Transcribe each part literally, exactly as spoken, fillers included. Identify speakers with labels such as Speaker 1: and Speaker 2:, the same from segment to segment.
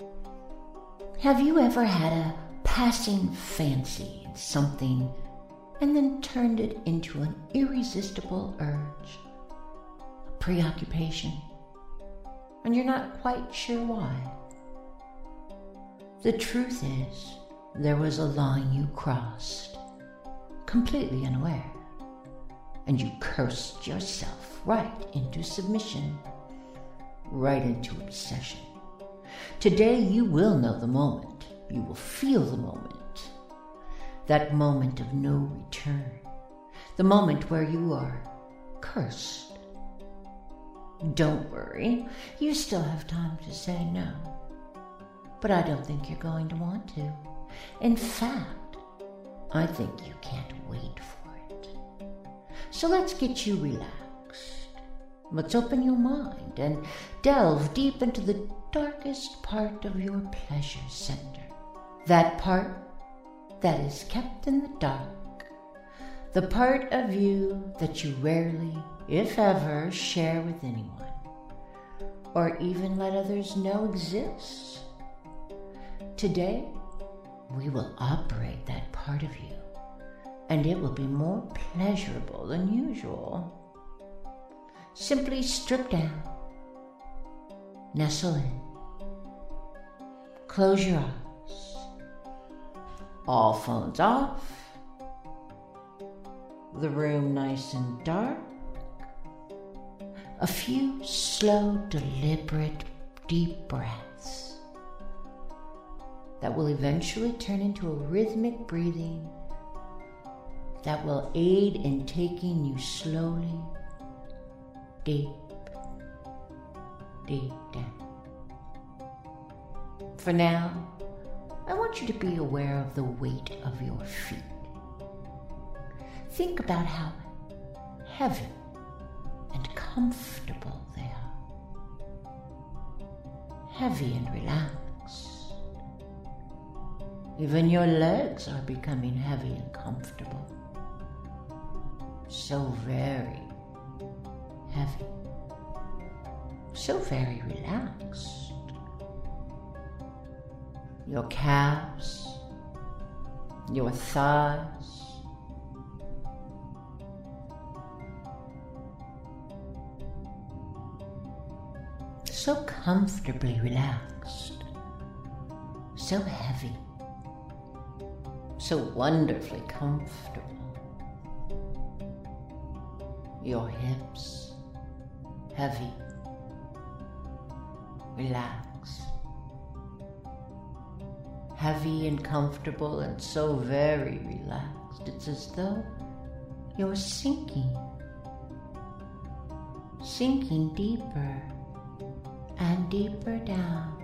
Speaker 1: Have you ever had a passing fancy in something and then turned it into an irresistible urge, a preoccupation, and you're not quite sure why? The truth is, there was a line you crossed, completely unaware, and you cursed yourself right into submission, right into obsession. Today you will know the moment, you will feel the moment, that moment of no return, the moment where you are cursed. Don't worry, you still have time to say no, but I don't think you're going to want to. In fact, I think you can't wait for it. So let's get you relaxed. Let's open your mind and delve deep into the darkest part of your pleasure center. That part that is kept in the dark. The part of you that you rarely, if ever, share with anyone, or even let others know exists. Today, we will operate that part of you, and it will be more pleasurable than usual. Simply strip down, nestle in, close your eyes, all phones off, the room nice and dark, a few slow, deliberate, deep breaths that will eventually turn into a rhythmic breathing that will aid in taking you slowly deep, deep down. For now, I want you to be aware of the weight of your feet. Think about how heavy and comfortable they are. Heavy and relaxed. Even your legs are becoming heavy and comfortable. So very heavy. So very relaxed. Your calves, your thighs, so comfortably relaxed, so heavy, so wonderfully comfortable. Your hips, heavy, relaxed, heavy and comfortable and so very relaxed. It's as though you're sinking, sinking deeper and deeper down,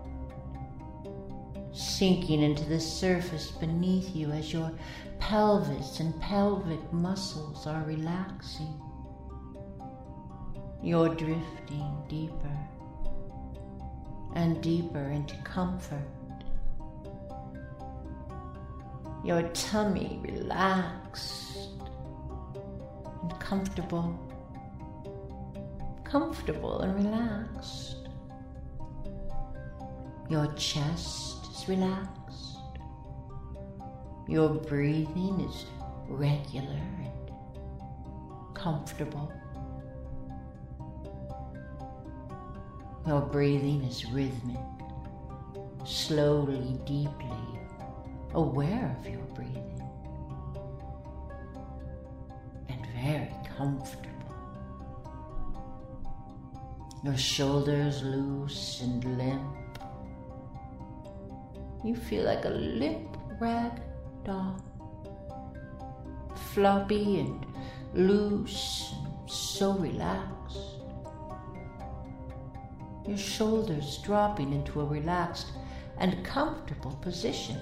Speaker 1: sinking into the surface beneath you as your pelvis and pelvic muscles are relaxing. You're drifting deeper and deeper into comfort. Your tummy relaxed and comfortable, comfortable and relaxed. Your chest is relaxed. Your breathing is regular and comfortable. Your breathing is rhythmic, slowly, deeply aware of your breathing, and very comfortable. Your shoulders loose and limp. You feel like a limp rag doll, floppy and loose and so relaxed. Your shoulders dropping into a relaxed and comfortable position.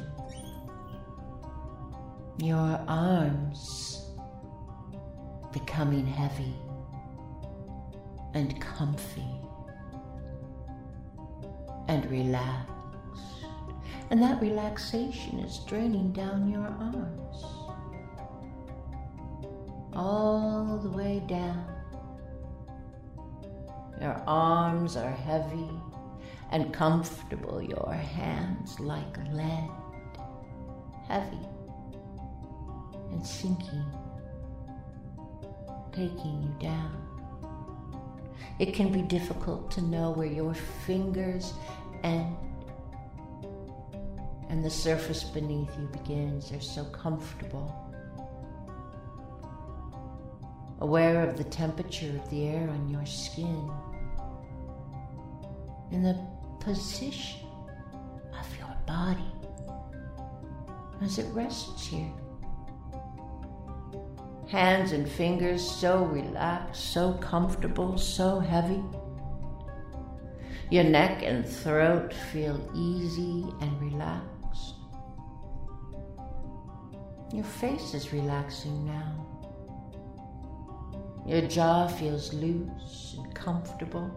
Speaker 1: Your arms becoming heavy and comfy and relaxed. And that relaxation is draining down your arms, all the way down. Your arms are heavy and comfortable, your hands like lead, heavy and sinking, taking you down. It can be difficult to know where your fingers end and the surface beneath you begins. They're so comfortable. Aware of the temperature of the air on your skin, in the position of your body as it rests here. Hands and fingers so relaxed, so comfortable, so heavy. Your neck and throat feel easy and relaxed. Your face is relaxing now. Your jaw feels loose and comfortable,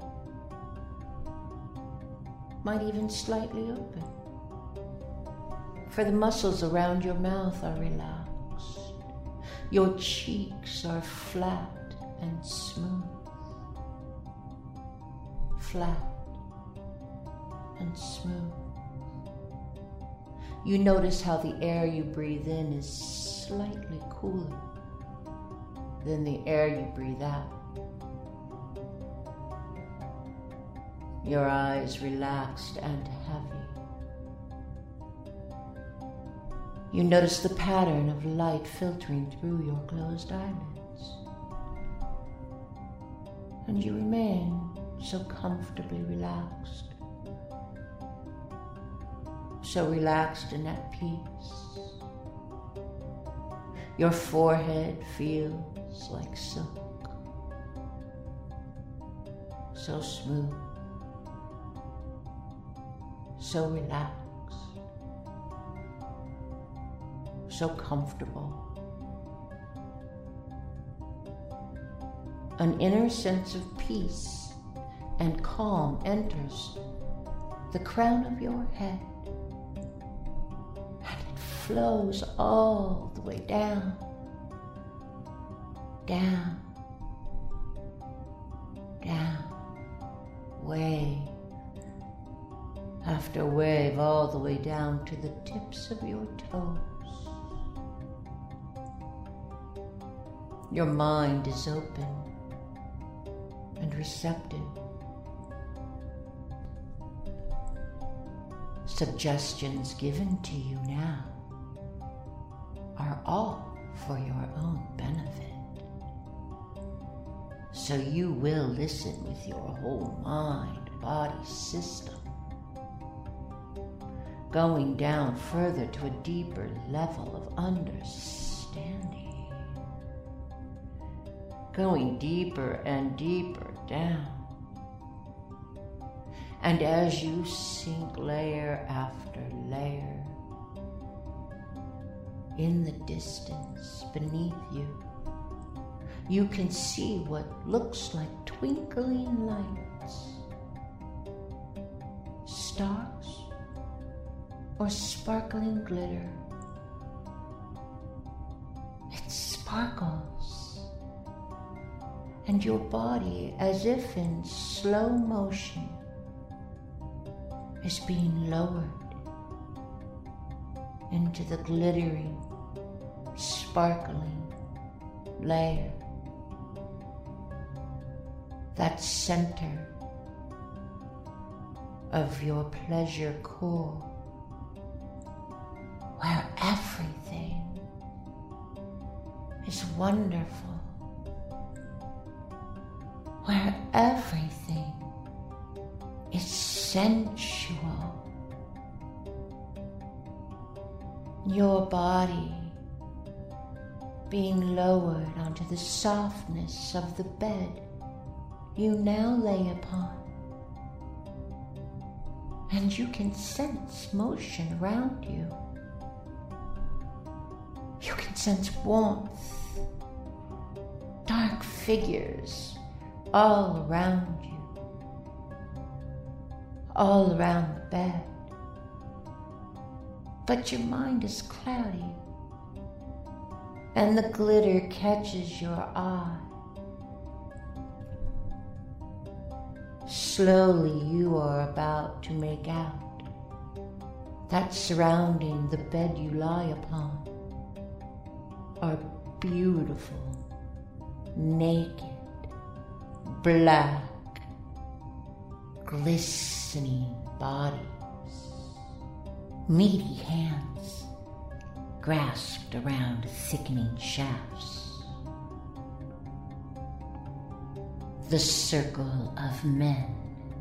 Speaker 1: might even slightly open, for the muscles around your mouth are relaxed. Your cheeks are flat and smooth, flat and smooth. You notice how the air you breathe in is slightly cooler than the air you breathe out. Your eyes relaxed and heavy. You notice the pattern of light filtering through your closed eyelids. And you remain so comfortably relaxed. So relaxed and at peace. Your forehead feels like silk. So smooth. So relaxed. So comfortable. An inner sense of peace and calm enters the crown of your head, and it flows all the way down, down, down, wave after wave, all the way down to the tips of your toes. Your mind is open and receptive. Suggestions given to you now are all for your own benefit. So you will listen with your whole mind, body, system, going down further to a deeper level of understanding. Going deeper and deeper down. And as you sink layer after layer, in the distance beneath you, you can see what looks like twinkling lights, stars, or sparkling glitter. It sparkles. And your body, as if in slow motion, is being lowered into the glittering, sparkling layer, that center of your pleasure core, where everything is wonderful, where everything is sensual. Your body being lowered onto the softness of the bed you now lay upon. And you can sense motion around you. You can sense warmth, dark figures all around you, all around the bed. But your mind is cloudy, and the glitter catches your eye. slowly you are about to make out that surrounding the bed you lie upon are beautiful, naked, black, glistening bodies, meaty hands grasped around thickening shafts. The circle of men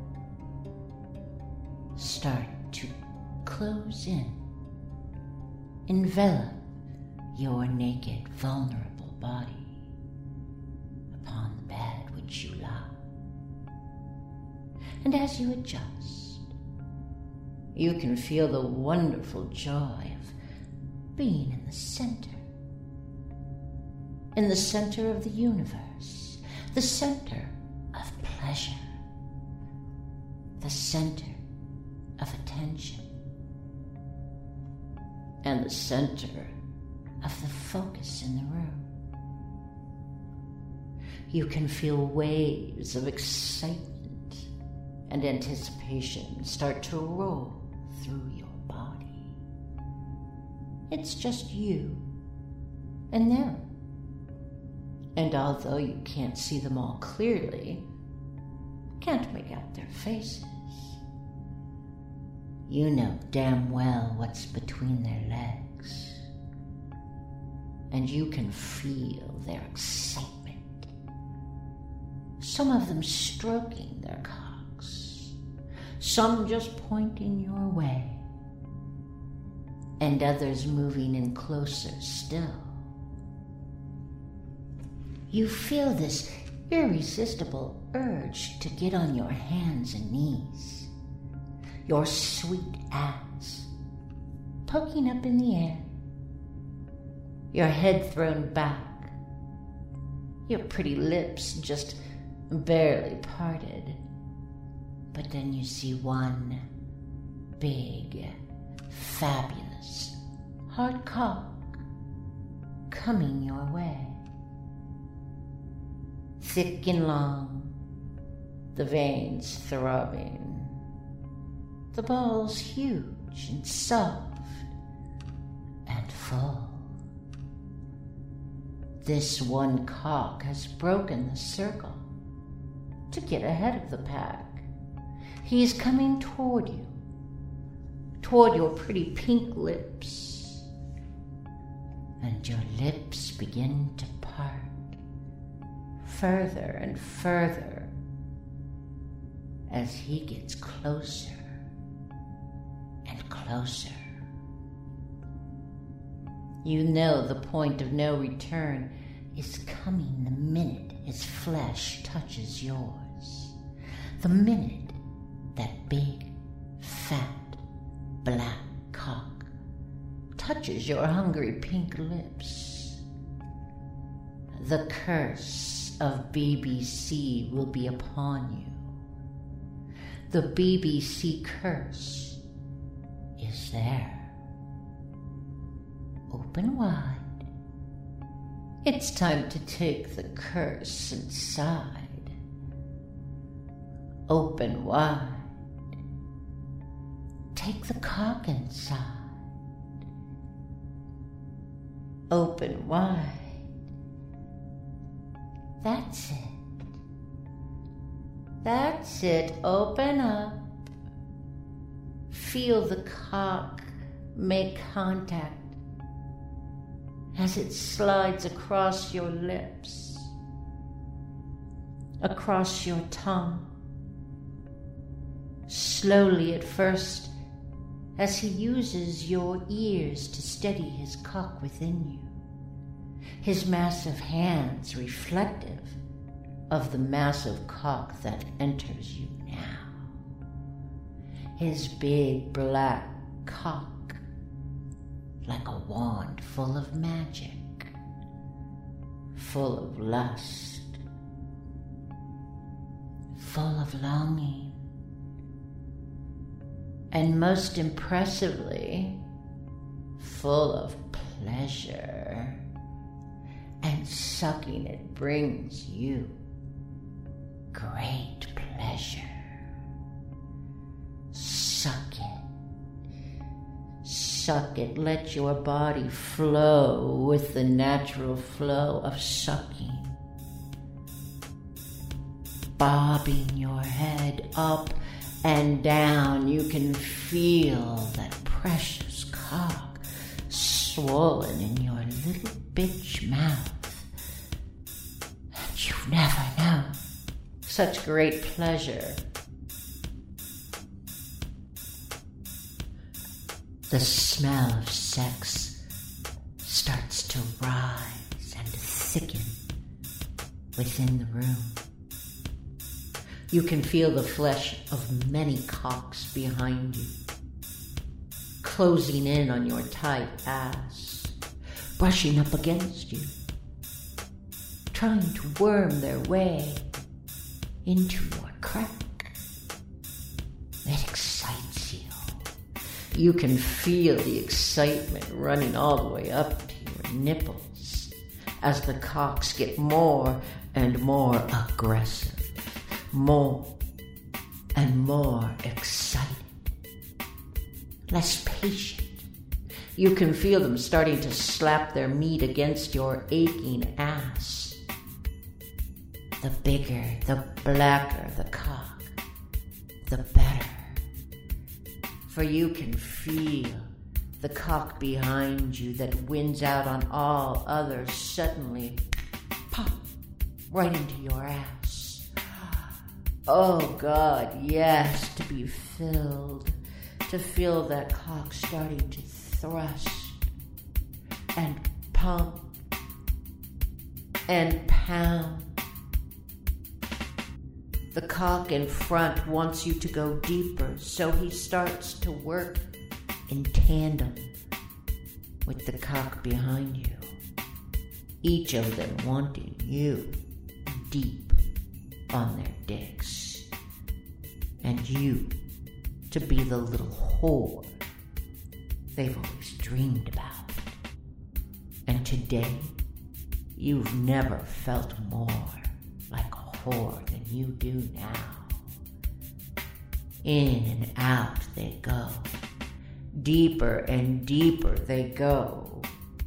Speaker 1: start to close in, envelop your naked, vulnerable body upon the bed which you lie. And as you adjust, you can feel the wonderful joy of being in the center, in the center of the universe, the center of pleasure, the center of attention, and the center of the focus in the room. You can feel waves of excitement and anticipation start to roll through your body. It's just you and them. And although you can't see them all clearly, can't make out their faces, you know damn well what's between their legs. And you can feel their excitement. Some of them stroking their cocks, some just pointing your way, and others moving in closer still. You feel this irresistible urge to get on your hands and knees, your sweet ass poking up in the air, your head thrown back, your pretty lips just barely parted. But then you see one big, fabulous, hard cock coming your way. Thick and long, the veins throbbing, the balls huge and soft and full. This one cock has broken the circle to get ahead of the pack. He's coming toward you, toward your pretty pink lips, and your lips begin to part further and further as he gets closer and closer. You know the point of no return is coming the minute his flesh touches yours. The minute that big, fat, black cock touches your hungry pink lips. The curse of B B C will be upon you. The B B C curse is there. Open wide. It's time to take the curse inside. Open wide. Take the cock inside. Open wide. That's it. That's it. Open up. Feel the cock make contact as it slides across your lips, across your tongue. Slowly at first, as he uses your ears to steady his cock within you, his massive hands reflective of the massive cock that enters you now. His big black cock like a wand full of magic, full of lust, full of longing, and most impressively, full of pleasure. And sucking it brings you great pleasure. suck it. Let your body flow with the natural flow of sucking. Bobbing your head up and down, you can feel that precious cock swollen in your little bitch mouth. And you never know. Such great pleasure. The smell of sex starts to rise and thicken within the room. You can feel the flesh of many cocks behind you, closing in on your tight ass, brushing up against you, trying to worm their way into your crack. It excites you. You can feel the excitement running all the way up to your nipples as the cocks get more and more aggressive, more and more excited, less patient. You can feel them starting to slap their meat against your aching ass. The bigger, the blacker the cock, the better. For you can feel the cock behind you that wins out on all others suddenly pop right into your ass. Oh God, yes, to be filled, to feel that cock starting to thrust and pump and pound. The cock in front wants you to go deeper, so he starts to work in tandem with the cock behind you, each of them wanting you deep on their dicks, and you to be the little whore they've always dreamed about. And today, you've never felt more like a whore than you do now. In and out they go. Deeper and deeper they go.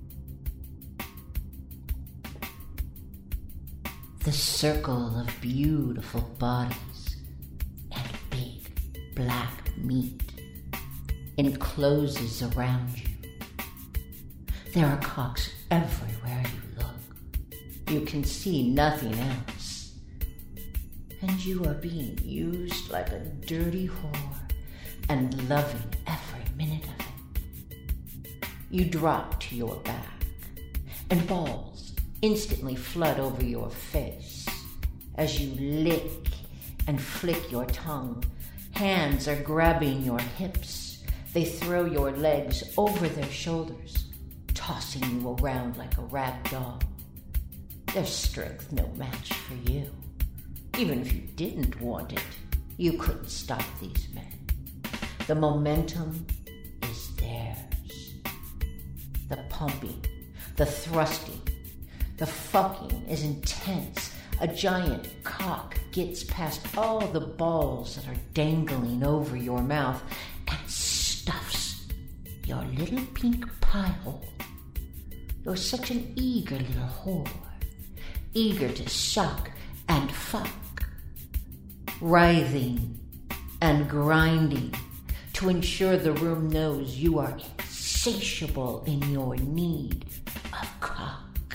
Speaker 1: The circle of beautiful bodies and big black meat encloses around you. There are cocks everywhere you look. You can see nothing else. And you are being used like a dirty whore and loving every minute of it. You drop to your back, and balls instantly flood over your face as you lick and flick your tongue. Hands are grabbing your hips. They throw your legs over their shoulders, tossing you around like a rag doll. There's strength no match for you. Even if you didn't want it, you couldn't stop these men. The momentum is theirs. The pumping, the thrusting, the fucking is intense. A giant cock gets past all the balls that are dangling over your mouth and stuffs your little pink pie hole. You're such an eager little whore, eager to suck and fuck, writhing and grinding to ensure the room knows you are insatiable in your need of cock.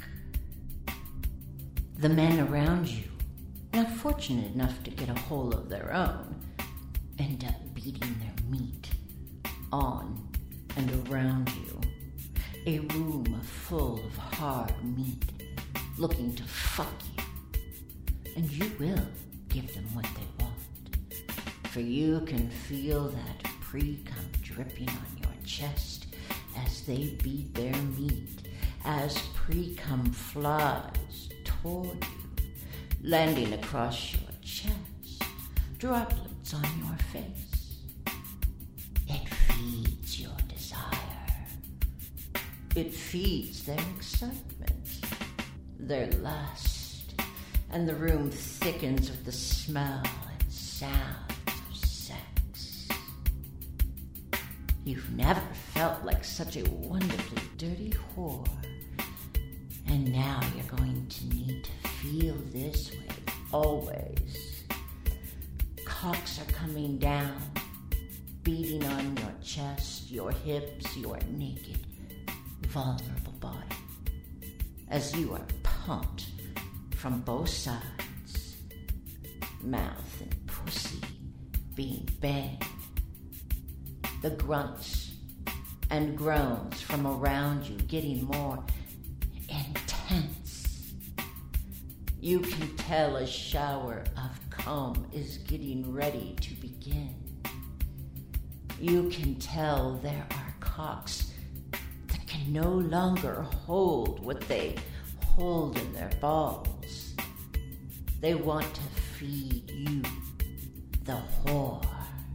Speaker 1: The men around you, not fortunate enough to get a hole of their own, end up beating their meat on and around you. A room full of hard meat looking to fuck you. And you will give them what they want. For you can feel that pre-cum dripping on your chest as they beat their meat, as pre-cum flies toward you, landing across your chest, droplets on your face. It feeds your desire. It feeds their excitement, their lust, and the room thickens with the smell and sounds of sex. You've never felt like such a wonderfully dirty whore. And now you're going to need to feel this way always. Cocks are coming down, beating on your chest, your hips, your naked, vulnerable body, as you are pumped from both sides, mouth and pussy being banged. The grunts and groans from around you getting more intense. You can tell a shower of cum is getting ready to begin. You can tell there are cocks that can no longer hold what they hold in their balls. They want to feed you, the whore.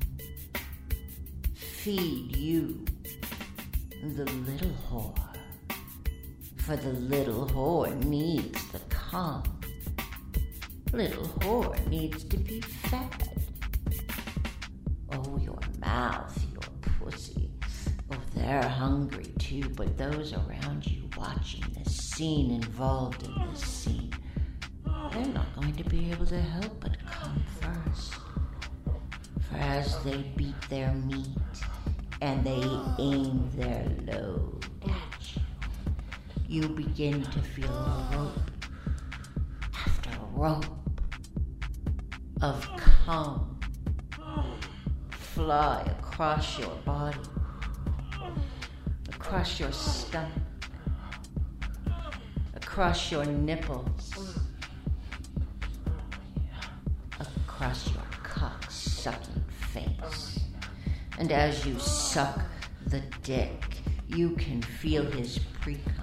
Speaker 1: Feed you, the little whore. For the little whore needs the cum. Little whore needs to be fed. Oh, your mouth, your pussy. Oh, they're hungry too, but those around you watching this scene, involved in this scene, they're not going to be able to help but come first. For as they beat their meat and they aim their load at you, you begin to feel a rope after rope of cum fly across your body, across your stomach, across your nipples, across your cock-sucking face. And as you suck the dick, you can feel his pre-cum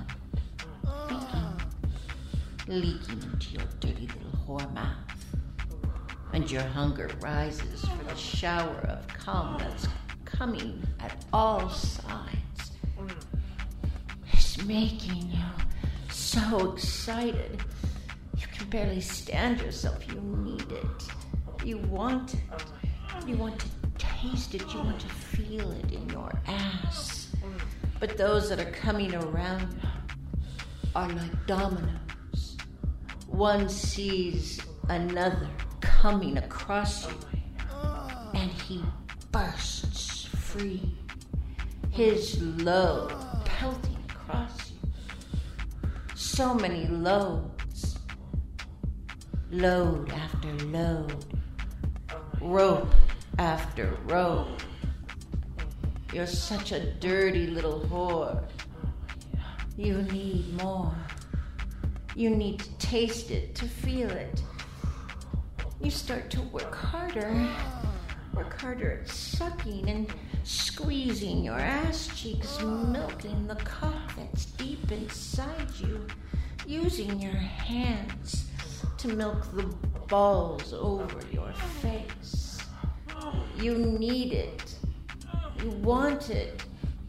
Speaker 1: leaking, leaking into your dirty little whore mouth. And your hunger rises for the shower of cum that's coming at all sides. It's making you so excited. You can barely stand yourself. You need it. You want it. You want to taste it. You want to feel it in your ass. But those that are coming around are like dominoes. One sees another coming across you, and he bursts free, his load pelting across you. So many loads, load after load, rope after rope. You're such a dirty little whore. You need more. You need to taste it, to feel it. You start to work harder, work harder at sucking and squeezing your ass cheeks, milking the cock that's deep inside you, using your hands to milk the balls over your face. You need it. You want it.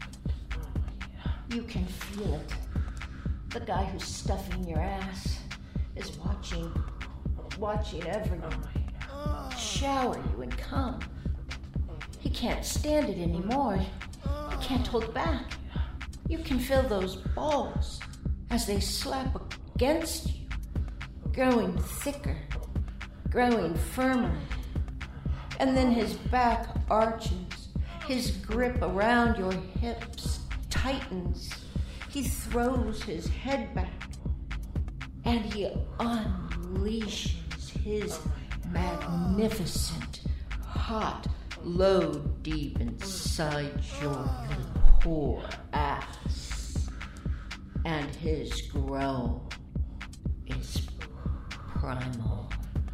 Speaker 1: You can feel it. The guy who's stuffing your ass is watching watching everyone shower you and cum. He can't stand it anymore. He can't hold back. You can feel those balls as they slap against you, growing thicker, growing firmer. And then his back arches, his grip around your hips tightens. He throws his head back, and he unleashes his magnificent, hot load deep inside your little whore ass. And his groan is primal.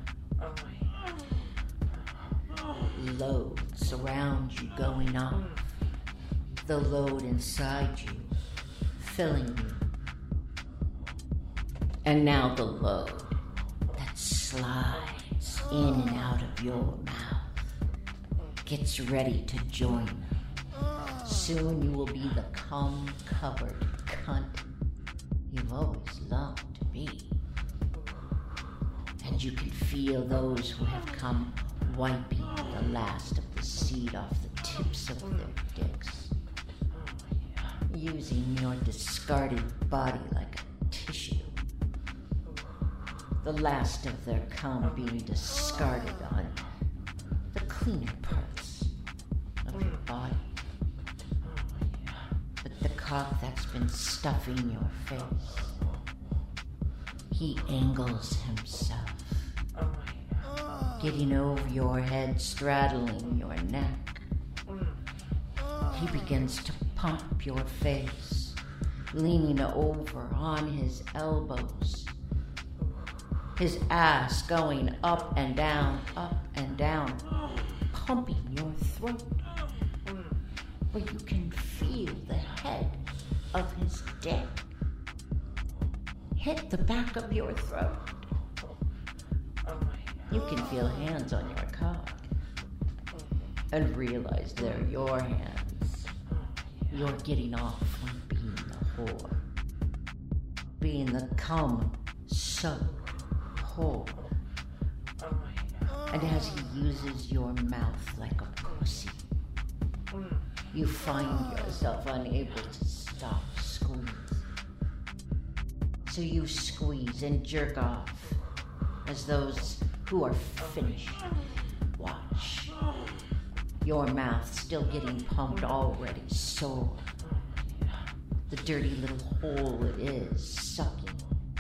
Speaker 1: Loads around you going off. The load inside you filling you. And now the load that slides in and out of your mouth gets ready to join them. Soon you will be the cum-covered cunt you've always longed to be. And you can feel those who have come wiping the last of the seed off the tips of their dicks. using your discarded body like a tissue. The last of their cum being discarded on the cleaner parts of your body. But the cock that's been stuffing your face, he angles himself, getting over your head, straddling your neck. He begins to pump your face, leaning over on his elbows, his ass going up and down, up and down, pumping your throat, where you can feel the head of his dick hit the back of your throat. You can feel hands on your cock and realize they're your hands. You're getting off from being the whore, being the cum-soaked whore. And as he uses your mouth like a pussy, you find yourself unable to stop squeeze. So you squeeze and jerk off as those who are finished watch. Your mouth still getting pumped, already sore. The dirty little hole it is sucking.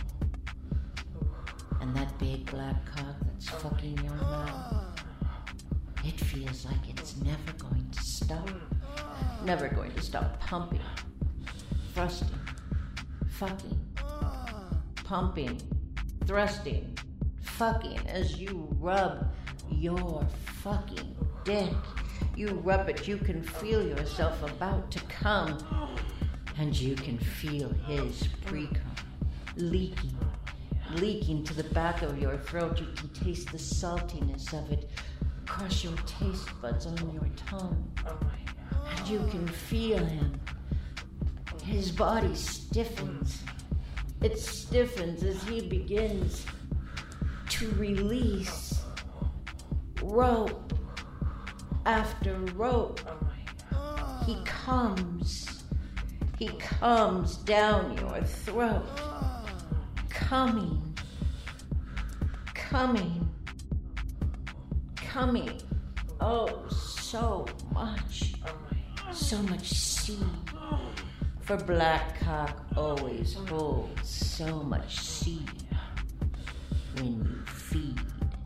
Speaker 1: And that big black cock that's fucking your mouth, it feels like it's never going to stop. Never going to stop pumping, thrusting, fucking, pumping, thrusting, fucking as you rub your fucking dick. You rub it, you can feel yourself about to come, and you can feel his pre-cum leaking, leaking to the back of your throat. You can taste the saltiness of it across your taste buds on your tongue, and you can feel him. His body stiffens. It stiffens as he begins to release rope after rope. He comes. He comes down your throat. Coming. Coming. Coming. Oh, so much. So much seed. For black cock always holds so much seed when you feed.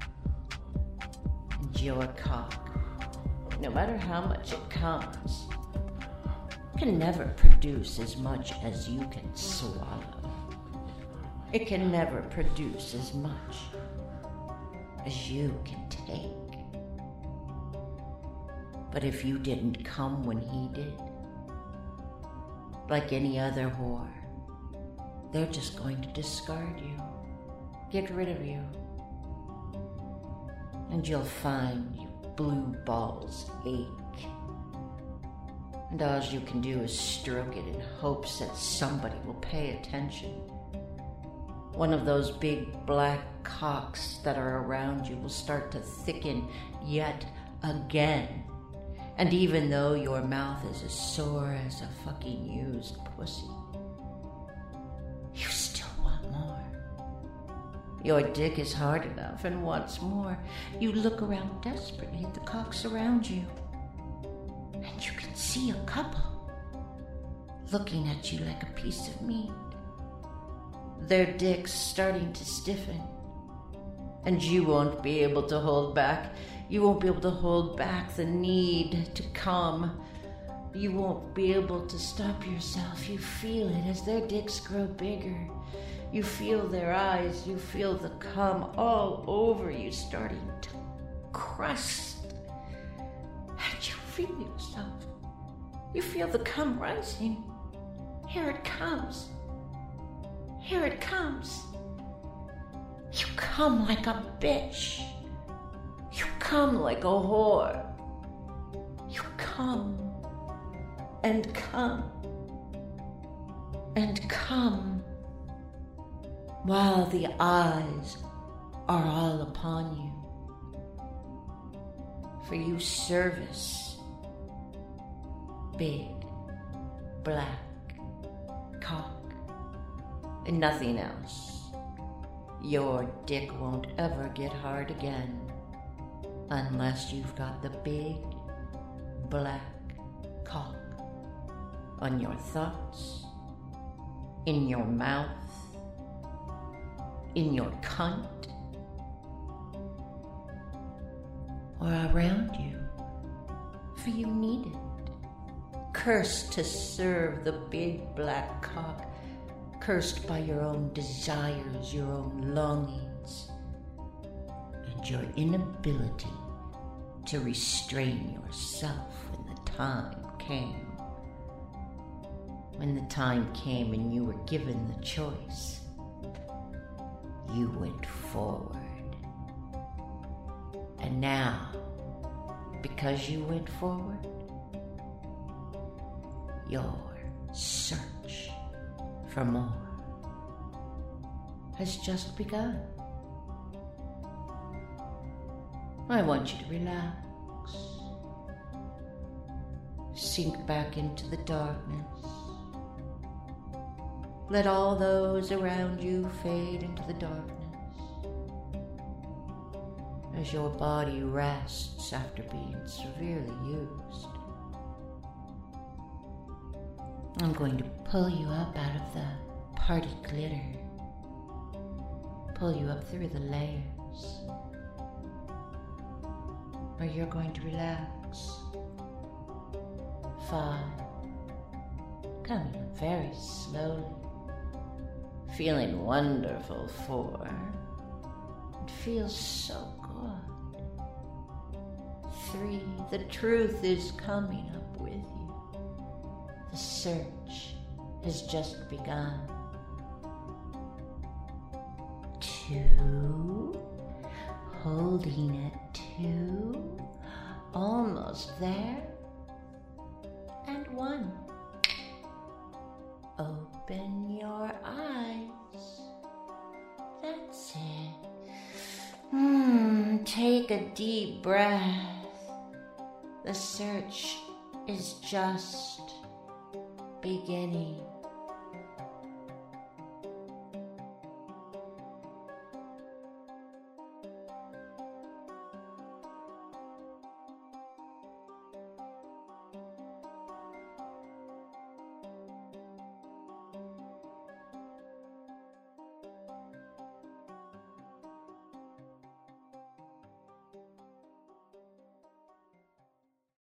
Speaker 1: And your cock, no matter how much it comes, can never produce as much as you can swallow. It can never produce as much as you can take. But if you didn't come when he did, like any other whore, they're just going to discard you, get rid of you. And you'll find your blue balls ache. And all you can do is stroke it in hopes that somebody will pay attention. One of those big black cocks that are around you will start to thicken yet again. And even though your mouth is as sore as a fucking used pussy, you still want more. Your dick is hard enough and wants more. You look around desperately at the cocks around you, and you can see a couple looking at you like a piece of meat. Their dicks starting to stiffen, and you won't be able to hold back. You won't be able to hold back the need to come. You won't be able to stop yourself. You feel it as their dicks grow bigger. You feel their eyes. You feel the cum all over you starting to crust. And you feel yourself. You feel the cum rising. Here it comes. Here it comes. You come like a bitch. You come like a whore. You come and come and come while the eyes are all upon you. For you service big black and nothing else. Your dick won't ever get hard again unless you've got the big black cock on your thoughts, in your mouth, in your cunt, or around you, for you need it. Cursed to serve the big black cock, cursed by your own desires, your own longings, and your inability to restrain yourself when the time came. When the time came and you were given the choice, you went forward. And now, because you went forward, your search for more has just begun. I want you to relax. Sink back into the darkness. Let all those around you fade into the darkness as your body rests after being severely used. I'm going to pull you up out of the party glitter, pull you up through the layers, where you're going to relax. Five, coming up very slowly, feeling wonderful. Four, it feels so good. Three, the truth is coming up with you. The search has just begun. Two, holding it. Two, almost there. And one. Open your eyes. That's it. Hmm, take a deep breath. The search is just beginning.